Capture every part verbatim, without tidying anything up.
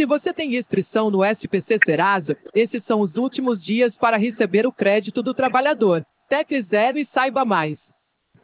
Se você tem inscrição no S P C Serasa, esses são os últimos dias para receber o crédito do trabalhador. Tecle Zero e saiba mais.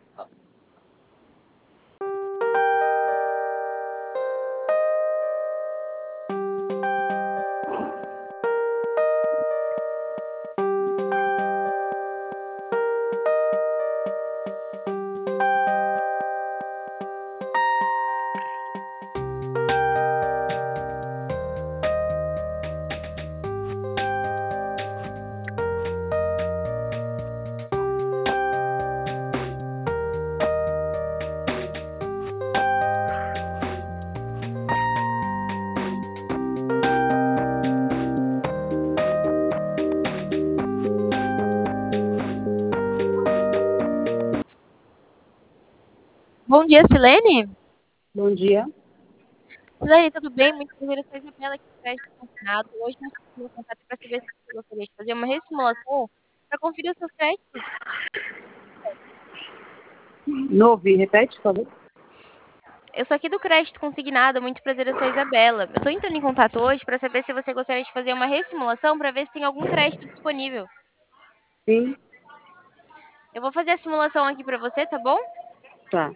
Bom dia, Silene. Bom dia. Silene, tudo bem? Muito prazer, eu sou a Isabela aqui do Crédito Consignado. Hoje nós temos contato para saber se você gostaria de fazer uma ressimulação para conferir os seus créditos. Não ouvi, repete, por favor. Eu sou aqui do Crédito Consignado, muito prazer, eu sou a Isabela. Eu estou entrando em contato hoje para saber se você gostaria de fazer uma ressimulação para ver se tem algum crédito disponível. Sim. Eu vou fazer a simulação aqui para você, tá bom? Tá.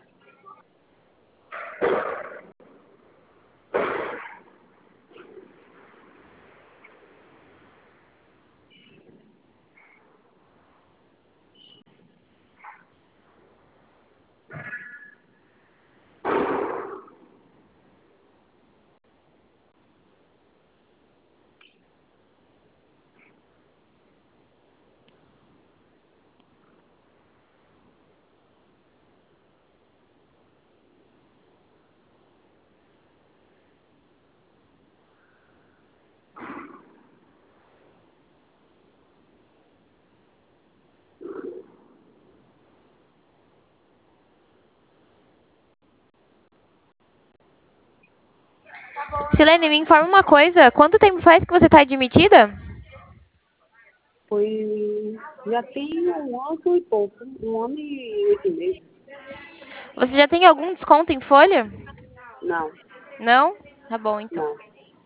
Silene, me informa uma coisa. Quanto tempo faz que você está admitida? Foi. Já tem um ano e pouco. Um ano e oito meses. Você já tem algum desconto em folha? Não, Não? Tá bom, então. não.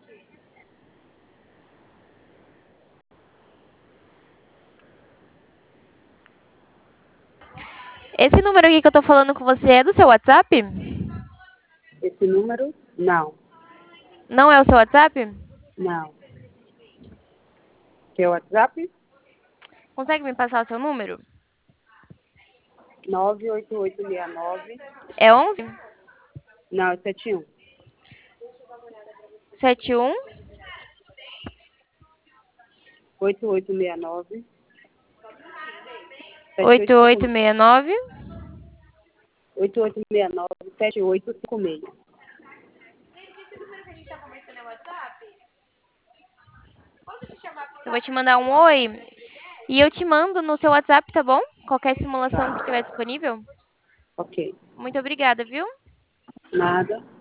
Esse número aqui que eu tô falando com você é do seu WhatsApp? Esse número? Não, Não é o seu WhatsApp? não. Seu WhatsApp? Consegue me passar o seu número? nove oito oito seis nove. É onze? Não, é sete um. sete um? oito oito seis nove. oito oito seis nove? oito oito seis nove, sete oito cinco seis. Eu vou te mandar um oi e eu te mando no seu WhatsApp, tá bom? Qualquer simulação que Tá. estiver disponível. Ok. Muito obrigada, viu? Nada.